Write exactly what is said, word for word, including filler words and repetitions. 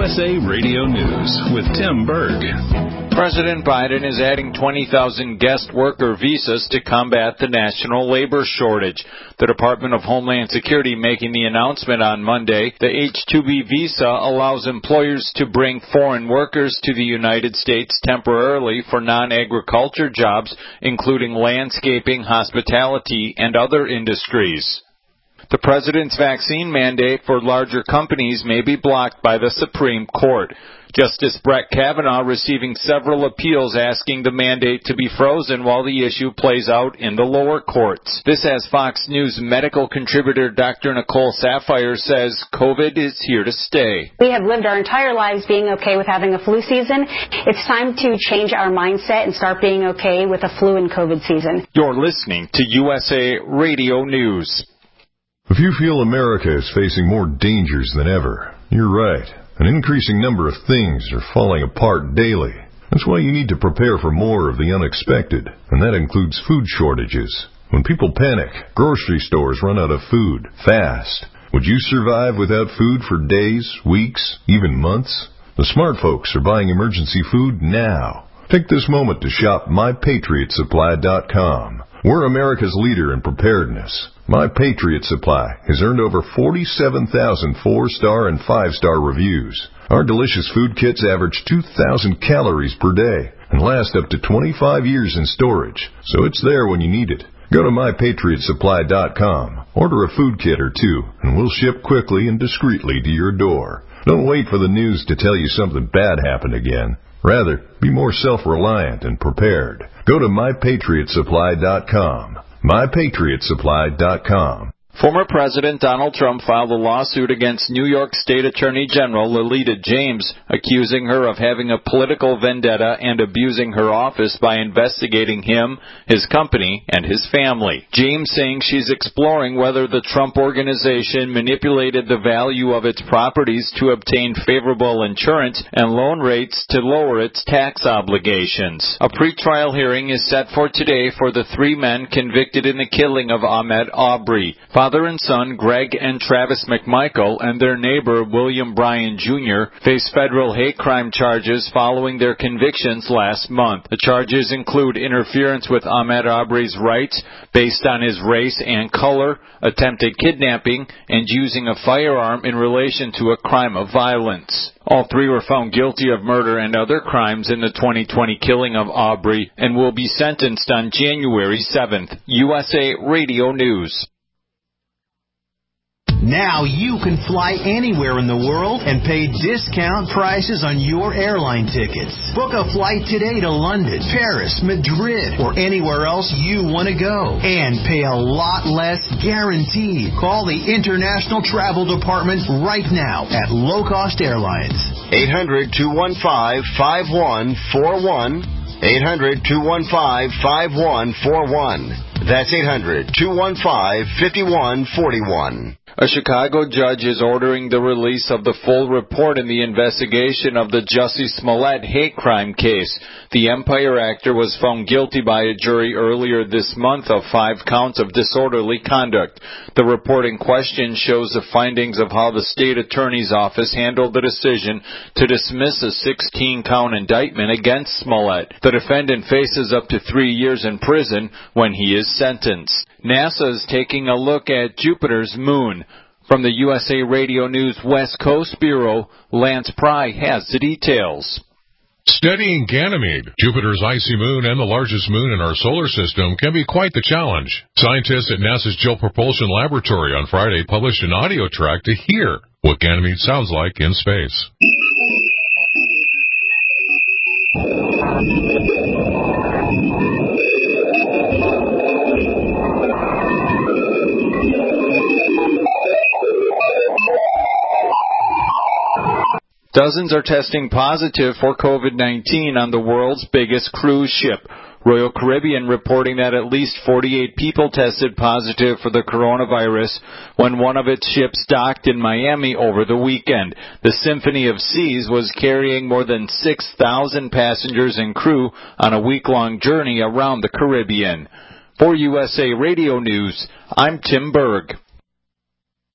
U S A Radio News with Tim Berg. President Biden is adding twenty thousand guest worker visas to combat the national labor shortage. The Department of Homeland Security making the announcement on Monday. The H two B visa allows employers to bring foreign workers to the United States temporarily for non-agriculture jobs, including landscaping, hospitality, and other industries. The president's vaccine mandate for larger companies may be blocked by the Supreme Court. Justice Brett Kavanaugh receiving several appeals asking the mandate to be frozen while the issue plays out in the lower courts. This as Fox News medical contributor Doctor Nicole Saphier says COVID is here to stay. We have lived our entire lives being okay with having a flu season. It's time to change our mindset and start being okay with a flu and COVID season. You're listening to U S A Radio News. If you feel America is facing more dangers than ever, you're right. An increasing number of things are falling apart daily. That's why you need to prepare for more of the unexpected, and that includes food shortages. When people panic, grocery stores run out of food fast. Would you survive without food for days, weeks, even months? The smart folks are buying emergency food now. Take this moment to shop my patriot supply dot com. We're America's leader in preparedness. My Patriot Supply has earned over forty-seven thousand four-star and five-star reviews. Our delicious food kits average two thousand calories per day and last up to twenty-five years in storage, so it's there when you need it. Go to my patriot supply dot com, order a food kit or two, and we'll ship quickly and discreetly to your door. Don't wait for the news to tell you something bad happened again. Rather, be more self-reliant and prepared. Go to my patriot supply dot com. my patriot supply dot com. Former President Donald Trump filed a lawsuit against New York State Attorney General Lolita James, accusing her of having a political vendetta and abusing her office by investigating him, his company, and his family. James saying she's exploring whether the Trump Organization manipulated the value of its properties to obtain favorable insurance and loan rates to lower its tax obligations. A pretrial hearing is set for today for the three men convicted in the killing of Ahmaud Arbery. Father and son Greg and Travis McMichael and their neighbor William Bryan Junior face federal hate crime charges following their convictions last month. The charges include interference with Ahmaud Arbery's rights based on his race and color, attempted kidnapping, and using a firearm in relation to a crime of violence. All three were found guilty of murder and other crimes in the twenty twenty killing of Arbery and will be sentenced on January seventh. U S A Radio News. Now you can fly anywhere in the world and pay discount prices on your airline tickets. Book a flight today to London, Paris, Madrid, or anywhere else you want to go. And pay a lot less guaranteed. Call the International Travel Department right now at Low Cost Airlines. eight hundred, two one five, five one four one. eight hundred, two one five, five one four one. That's eight hundred, two one five, five one four one. A Chicago judge is ordering the release of the full report in the investigation of the Jussie Smollett hate crime case. The Empire actor was found guilty by a jury earlier this month of five counts of disorderly conduct. The report in question shows the findings of how the state attorney's office handled the decision to dismiss a sixteen-count indictment against Smollett. The defendant faces up to three years in prison when he is sentenced. NASA is taking a look at Jupiter's moon. From the U S A Radio News West Coast Bureau, Lance Pry has the details. Studying Ganymede, Jupiter's icy moon and the largest moon in our solar system, can be quite the challenge. Scientists at NASA's Jet Propulsion Laboratory on Friday published an audio track to hear what Ganymede sounds like in space. Dozens are testing positive for COVID nineteen on the world's biggest cruise ship. Royal Caribbean reporting that at least forty-eight people tested positive for the coronavirus when one of its ships docked in Miami over the weekend. The Symphony of Seas was carrying more than six thousand passengers and crew on a week-long journey around the Caribbean. For U S A Radio News, I'm Tim Berg.